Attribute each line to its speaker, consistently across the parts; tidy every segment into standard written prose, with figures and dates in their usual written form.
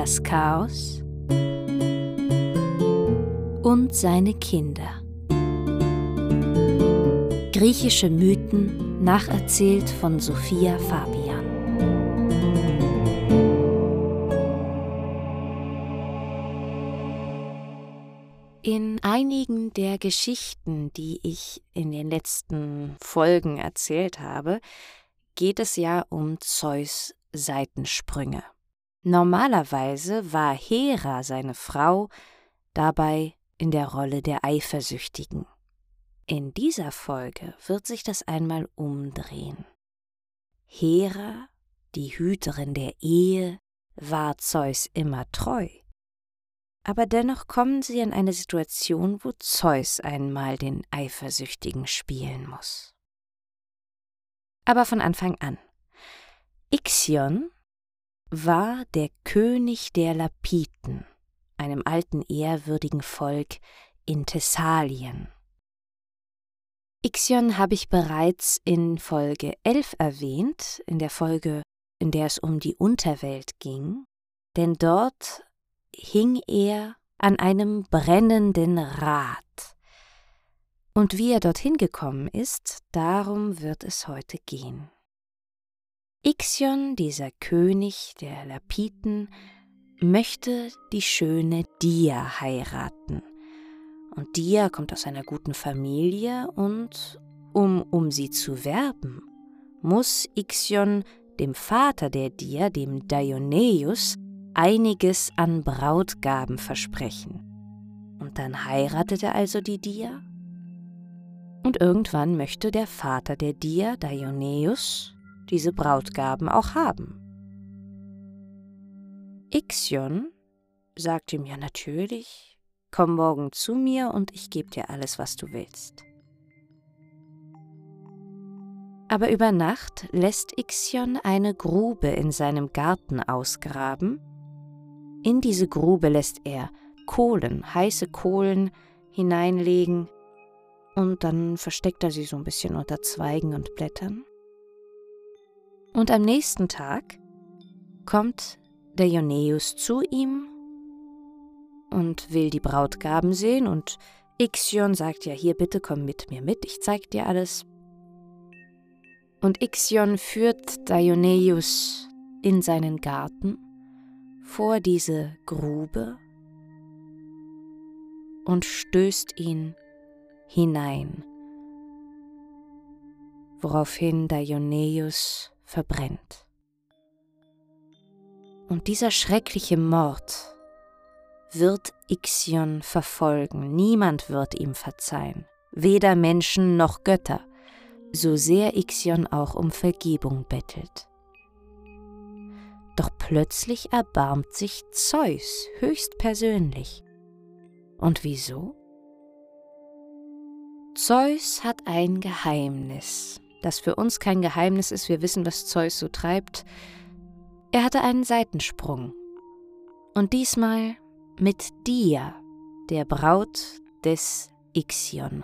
Speaker 1: das Chaos und seine Kinder. Griechische Mythen nacherzählt von Sophia Fabian. In einigen der Geschichten, die ich in den letzten Folgen erzählt habe, geht es ja um Zeus' Seitensprünge. Normalerweise war Hera, seine Frau, dabei in der Rolle der Eifersüchtigen. In dieser Folge wird sich das einmal umdrehen. Hera, die Hüterin der Ehe, war Zeus immer treu. Aber dennoch kommen sie in eine Situation, wo Zeus einmal den Eifersüchtigen spielen muss. Aber von Anfang an. Ixion war der König der Lapithen, einem alten ehrwürdigen Volk in Thessalien. Ixion habe ich bereits in Folge 11 erwähnt, in der Folge, in der es um die Unterwelt ging, denn dort hing er an einem brennenden Rad. Und wie er dorthin gekommen ist, darum wird es heute gehen. Ixion, dieser König der Lapithen, möchte die schöne Dia heiraten. Und Dia kommt aus einer guten Familie und um sie zu werben, muss Ixion dem Vater der Dia, dem Deionios, einiges an Brautgaben versprechen. Und dann heiratet er also die Dia. Und irgendwann möchte der Vater der Dia, Deionios, diese Brautgaben auch haben. Ixion sagt ihm: Ja, natürlich, komm morgen zu mir und ich gebe dir alles, was du willst. Aber über Nacht lässt Ixion eine Grube in seinem Garten ausgraben. In diese Grube lässt er Kohlen, heiße Kohlen hineinlegen und dann versteckt er sie so ein bisschen unter Zweigen und Blättern. Und am nächsten Tag kommt Deionios zu ihm und will die Brautgaben sehen und Ixion sagt: Ja, hier, bitte komm mit mir mit, ich zeig dir alles. Und Ixion führt Deionios in seinen Garten vor diese Grube und stößt ihn hinein, woraufhin Deionios verbrennt. Und dieser schreckliche Mord wird Ixion verfolgen. Niemand wird ihm verzeihen, weder Menschen noch Götter, so sehr Ixion auch um Vergebung bettelt. Doch plötzlich erbarmt sich Zeus höchstpersönlich. Und wieso? Zeus hat ein Geheimnis, das für uns kein Geheimnis ist. Wir wissen, was Zeus so treibt. Er hatte einen Seitensprung. Und diesmal mit Dia, der Braut des Ixion.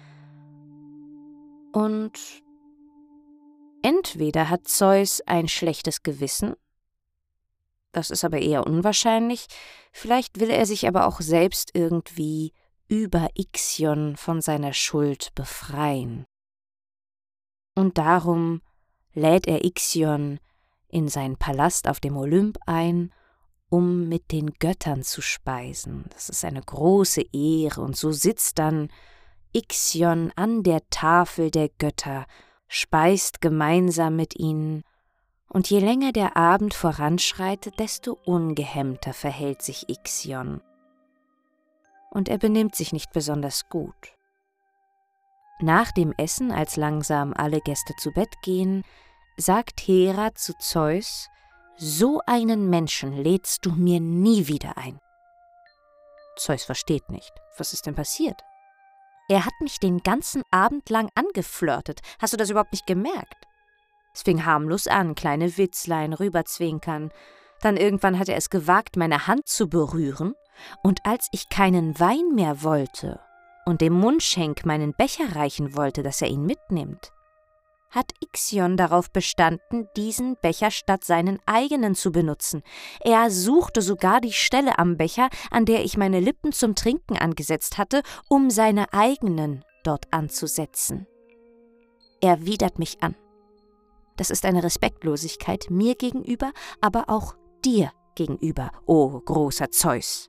Speaker 1: Und entweder hat Zeus ein schlechtes Gewissen, das ist aber eher unwahrscheinlich, vielleicht will er sich aber auch selbst irgendwie über Ixion von seiner Schuld befreien. Und darum lädt er Ixion in seinen Palast auf dem Olymp ein, um mit den Göttern zu speisen. Das ist eine große Ehre, und so sitzt dann Ixion an der Tafel der Götter, speist gemeinsam mit ihnen, und je länger der Abend voranschreitet, desto ungehemmter verhält sich Ixion. Und er benimmt sich nicht besonders gut. Nach dem Essen, als langsam alle Gäste zu Bett gehen, sagt Hera zu Zeus: So einen Menschen lädst du mir nie wieder ein. Zeus versteht nicht. Was ist denn passiert? Er hat mich den ganzen Abend lang angeflirtet. Hast du das überhaupt nicht gemerkt? Es fing harmlos an, kleine Witzlein, rüberzwinkern. Dann irgendwann hat er es gewagt, meine Hand zu berühren. Und als ich keinen Wein mehr wollte und dem Mundschenk meinen Becher reichen wollte, dass er ihn mitnimmt, hat Ixion darauf bestanden, diesen Becher statt seinen eigenen zu benutzen. Er suchte sogar die Stelle am Becher, an der ich meine Lippen zum Trinken angesetzt hatte, um seine eigenen dort anzusetzen. Er widert mich an. Das ist eine Respektlosigkeit mir gegenüber, aber auch dir gegenüber, o großer Zeus.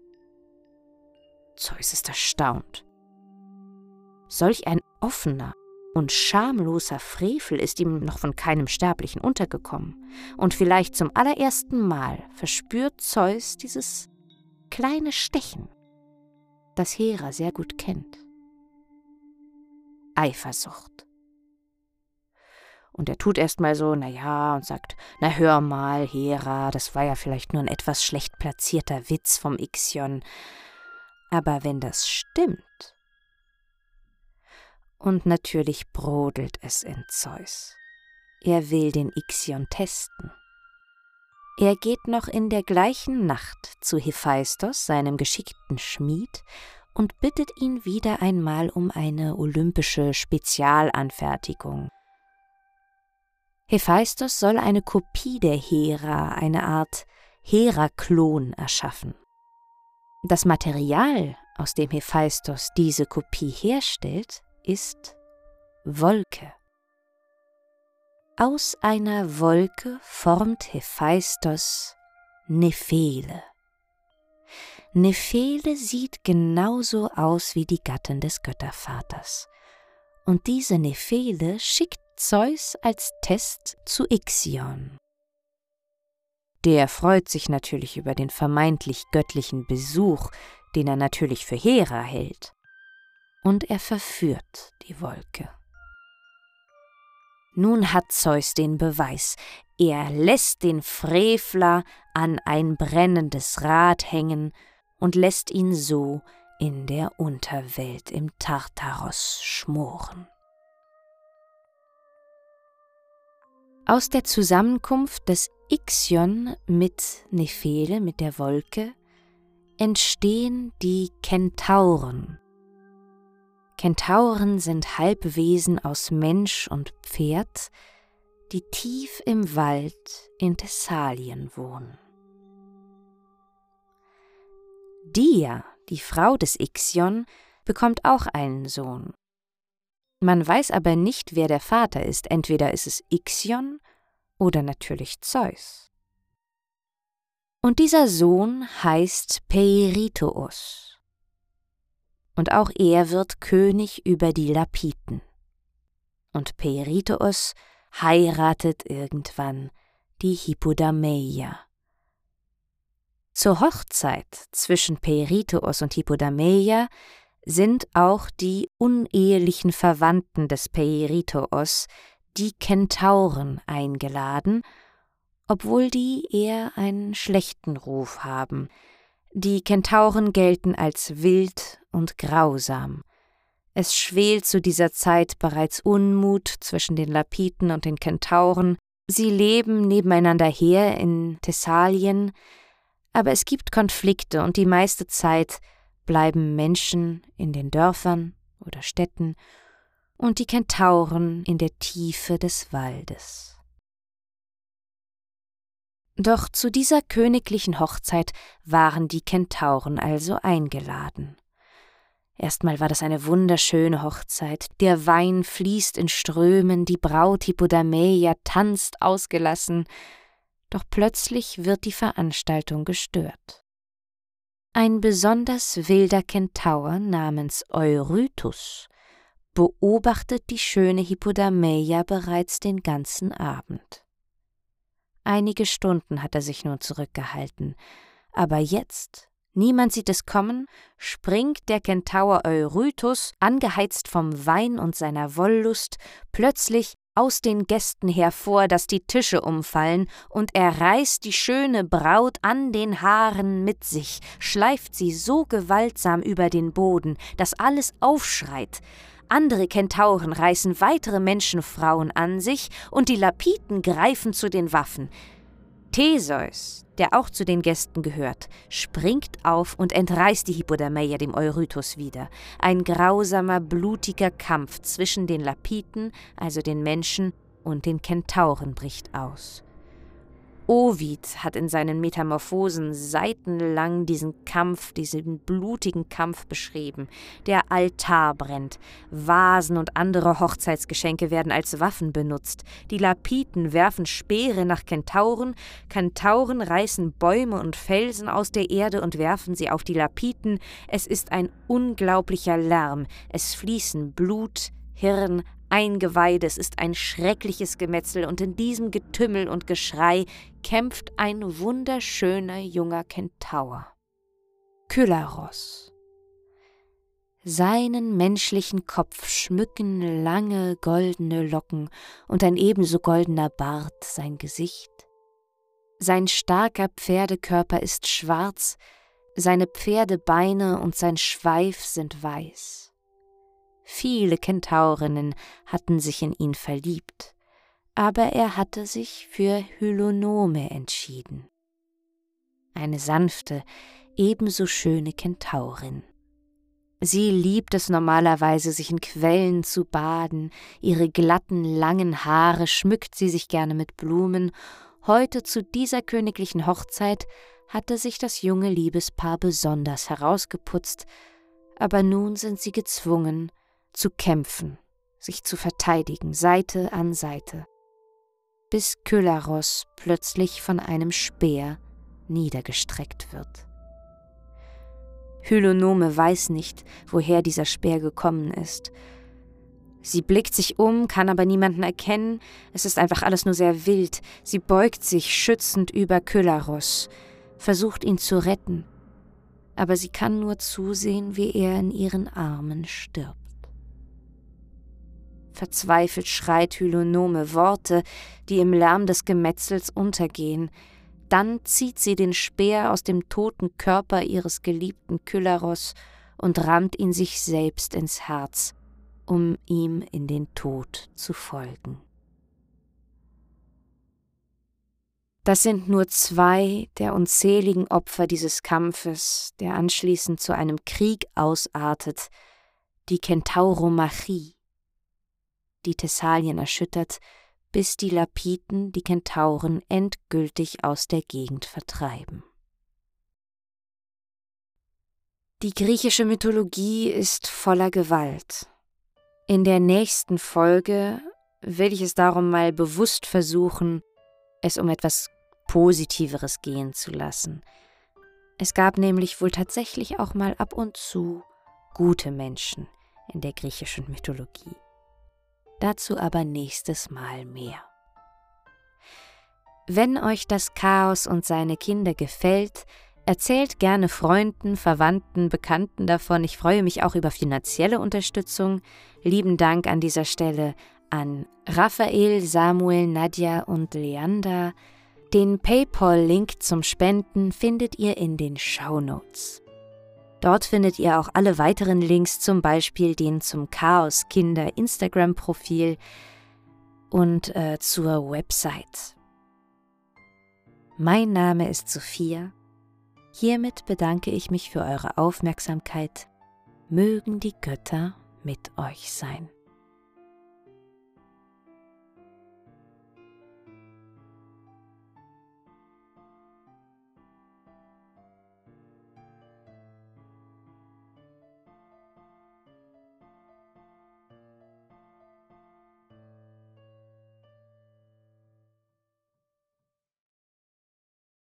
Speaker 1: Zeus ist erstaunt. Solch ein offener und schamloser Frevel ist ihm noch von keinem Sterblichen untergekommen. Und vielleicht zum allerersten Mal verspürt Zeus dieses kleine Stechen, das Hera sehr gut kennt. Eifersucht. Und er tut erst mal so, und sagt, na hör mal, Hera, das war ja vielleicht nur ein etwas schlecht platzierter Witz vom Ixion. Aber wenn das stimmt... Und natürlich brodelt es in Zeus. Er will den Ixion testen. Er geht noch in der gleichen Nacht zu Hephaistos, seinem geschickten Schmied, und bittet ihn wieder einmal um eine olympische Spezialanfertigung. Hephaistos soll eine Kopie der Hera, eine Art Hera-Klon erschaffen. Das Material, aus dem Hephaistos diese Kopie herstellt, ist Wolke. Aus einer Wolke formt Hephaistos Nephele. Nephele sieht genauso aus wie die Gattin des Göttervaters. Und diese Nephele schickt Zeus als Test zu Ixion. Der freut sich natürlich über den vermeintlich göttlichen Besuch, den er natürlich für Hera hält. Und er verführt die Wolke. Nun hat Zeus den Beweis. Er lässt den Frevler an ein brennendes Rad hängen und lässt ihn so in der Unterwelt im Tartaros schmoren. Aus der Zusammenkunft des Ixion mit Nephele, mit der Wolke, entstehen die Kentauren. Kentauren sind Halbwesen aus Mensch und Pferd, die tief im Wald in Thessalien wohnen. Dia, die Frau des Ixion, bekommt auch einen Sohn. Man weiß aber nicht, wer der Vater ist. Entweder ist es Ixion oder natürlich Zeus. Und dieser Sohn heißt Peirithous. Und auch er wird König über die Lapithen. Und Peirithous heiratet irgendwann die Hippodameia. Zur Hochzeit zwischen Peirithous und Hippodameia sind auch die unehelichen Verwandten des Peirithous, die Kentauren, eingeladen, obwohl die eher einen schlechten Ruf haben. Die Kentauren gelten als wild und grausam. Es schwelt zu dieser Zeit bereits Unmut zwischen den Lapithen und den Kentauren. Sie leben nebeneinander her in Thessalien, aber es gibt Konflikte und die meiste Zeit bleiben Menschen in den Dörfern oder Städten und die Kentauren in der Tiefe des Waldes. Doch zu dieser königlichen Hochzeit waren die Kentauren also eingeladen. Erstmal war das eine wunderschöne Hochzeit. Der Wein fließt in Strömen, die Braut Hippodameia tanzt ausgelassen. Doch plötzlich wird die Veranstaltung gestört. Ein besonders wilder Kentaur namens Eurytus beobachtet die schöne Hippodameia bereits den ganzen Abend. Einige Stunden hat er sich nun zurückgehalten, aber jetzt, niemand sieht es kommen, springt der Kentaur Eurytus, angeheizt vom Wein und seiner Wollust, plötzlich aus den Gästen hervor, dass die Tische umfallen, und er reißt die schöne Braut an den Haaren mit sich, schleift sie so gewaltsam über den Boden, dass alles aufschreit. Andere Kentauren reißen weitere Menschenfrauen an sich, und die Lapithen greifen zu den Waffen. Theseus, der auch zu den Gästen gehört, springt auf und entreißt die Hippodameia dem Eurytus wieder. Ein grausamer, blutiger Kampf zwischen den Lapithen, also den Menschen, und den Kentauren bricht aus. Ovid hat in seinen Metamorphosen seitenlang diesen blutigen Kampf beschrieben. Der Altar brennt, Vasen und andere Hochzeitsgeschenke werden als Waffen benutzt, die Lapithen werfen Speere nach Kentauren, Kentauren reißen Bäume und Felsen aus der Erde und werfen sie auf die Lapithen. Es ist ein unglaublicher Lärm, es fließen Blut, Hirn, Eingeweide, es ist ein schreckliches Gemetzel, und in diesem Getümmel und Geschrei kämpft ein wunderschöner junger Kentaur. Kylaros. Seinen menschlichen Kopf schmücken lange goldene Locken und ein ebenso goldener Bart sein Gesicht. Sein starker Pferdekörper ist schwarz, seine Pferdebeine und sein Schweif sind weiß. Viele Kentaurinnen hatten sich in ihn verliebt, aber er hatte sich für Hylonome entschieden. Eine sanfte, ebenso schöne Kentaurin. Sie liebt es normalerweise, sich in Quellen zu baden, ihre glatten, langen Haare schmückt sie sich gerne mit Blumen. Heute zu dieser königlichen Hochzeit hatte sich das junge Liebespaar besonders herausgeputzt, aber nun sind sie gezwungen, zu kämpfen, sich zu verteidigen, Seite an Seite, bis Kylaros plötzlich von einem Speer niedergestreckt wird. Hylonome weiß nicht, woher dieser Speer gekommen ist. Sie blickt sich um, kann aber niemanden erkennen, es ist einfach alles nur sehr wild. Sie beugt sich schützend über Kylaros, versucht ihn zu retten, aber sie kann nur zusehen, wie er in ihren Armen stirbt. Verzweifelt schreit Hylonome Worte, die im Lärm des Gemetzels untergehen. Dann zieht sie den Speer aus dem toten Körper ihres geliebten Kylaros und rammt ihn sich selbst ins Herz, um ihm in den Tod zu folgen. Das sind nur 2 der unzähligen Opfer dieses Kampfes, der anschließend zu einem Krieg ausartet, die Kentauromachie, die Thessalien erschüttert, bis die Lapithen die Kentauren endgültig aus der Gegend vertreiben. Die griechische Mythologie ist voller Gewalt. In der nächsten Folge will ich es darum mal bewusst versuchen, es um etwas Positiveres gehen zu lassen. Es gab nämlich wohl tatsächlich auch mal ab und zu gute Menschen in der griechischen Mythologie. Dazu aber nächstes Mal mehr. Wenn euch das Chaos und seine Kinder gefällt, erzählt gerne Freunden, Verwandten, Bekannten davon. Ich freue mich auch über finanzielle Unterstützung. Lieben Dank an dieser Stelle an Raphael, Samuel, Nadja und Leander. Den PayPal-Link zum Spenden findet ihr in den Shownotes. Dort findet ihr auch alle weiteren Links, zum Beispiel den zum Chaos Kinder Instagram-Profil und zur Website. Mein Name ist Sophia. Hiermit bedanke ich mich für eure Aufmerksamkeit. Mögen die Götter mit euch sein.